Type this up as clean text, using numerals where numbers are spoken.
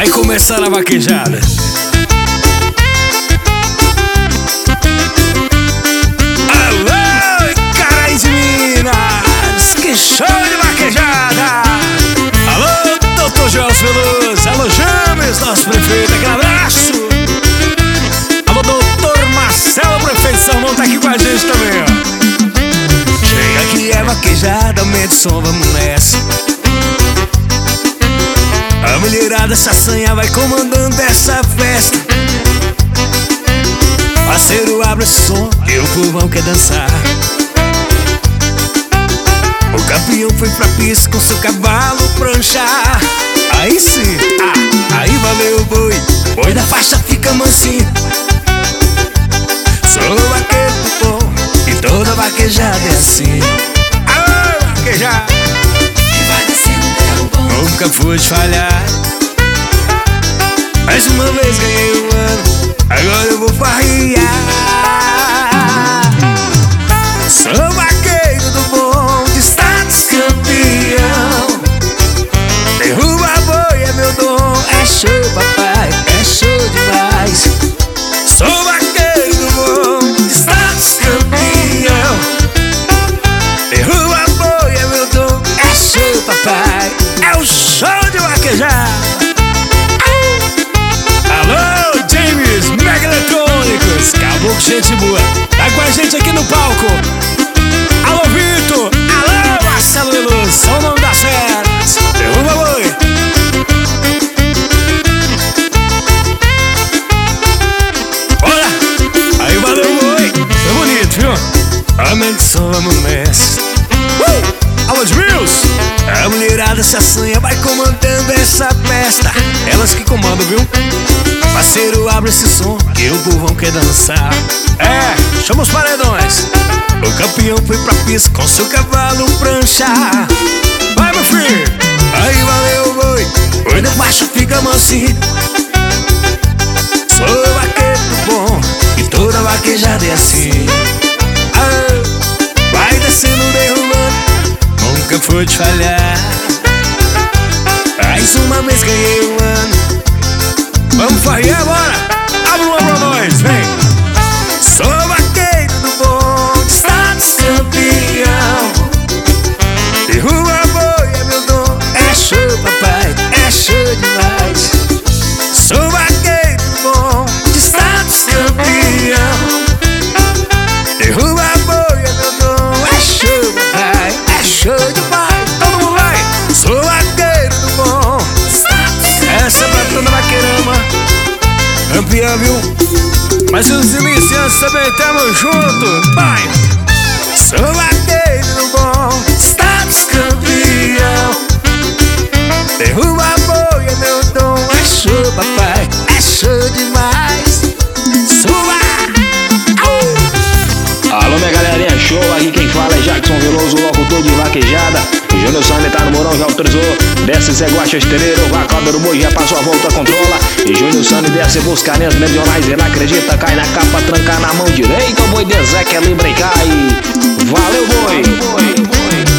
Vai começar a vaquejada. Alô, caras de Minas, que show de vaquejada. Alô, doutor Gelson Veloso. Alô, James, nosso prefeito, aquele abraço. Alô, doutor Marcelo, prefeito de São Paulo, tá aqui com a gente também, ó. Chega que é vaquejada, aumenta o som, vamos nessa. A mulherada se assanha, vai comandando essa festa. Parceiro, abre esse som e o povão quer dançar. O campeão foi pra pista com seu cavalo pranchar. Aí sim, aí valeu o boi. Boi da faixa fica mansinho. Sou vaqueiro do bom e toda vaquejada é assim. Alô, vaquejada, que vai descendo derrubando. nunca pude falhar. Mais uma vez ganhei um ano, agora eu vou farrear. Sou vaqueiro do bom, de status campeão. Derruba boi é meu dom, é show papai, é show demais. Sou vaqueiro do bom, de status campeão. Derruba boi é meu dom, é show papai, é o show de vaquejar. Alô, James, Mega Eletrônicos, caboclo, gente boa, tá com a gente aqui no palco. Alô, Vitor, alô, Marcelo Veloso, são o nome das feras. Derruba boi. Bora, aí valeu boi, foi bonito, viu? Aumente o som, vamos nessa. Alô, Mills, a mulherada se assanha, vai comandando essa festa. Elas que comandam, viu? Parceiro, abre esse som que o povão quer dançar. É, chama os paredões. O campeão foi pra pista com seu cavalo pranchar. Vai, meu filho, aí valeu o boi. Boi da faixa fica mansinho. Sou vaqueiro do bom e toda vaquejada é assim. Vai descendo, derrubando, nunca pude falhar. Mais uma vez ganhei um ano. Vamos farrear agora? Abre uma pra nós, vem. Sou vaqueiro do bom, de status campeão. Derruba boi é meu dom, é show papai, é show demais. Sou vaqueiro do bom, de status campeão. Derruba boi é meu dom, é show papai, é show demais. Todo mundo vai. Sou vaqueiro do bom, essa é pra toda vaqueirama. Campeão, viu? Mas os iniciantes também tamo junto. Vai! Sou vaqueiro do bom, status campeão. Derruba boi é meu dom, é show papai, é show demais. Suba! Alô, minha galerinha, show, aqui quem fala é Jackson Veloso, locutor de vaquejada. O Júnior Sandy tá no Morão, já autorizou. Desce Zé Guaxa Estereiro, vacada do boi já passou a volta, controla. E Júnior Sandy desce buscar linhas meridionais, ele acredita, cai na capa, tranca na mão direita. O boi de Zé quer livre e cai. Valeu, boi!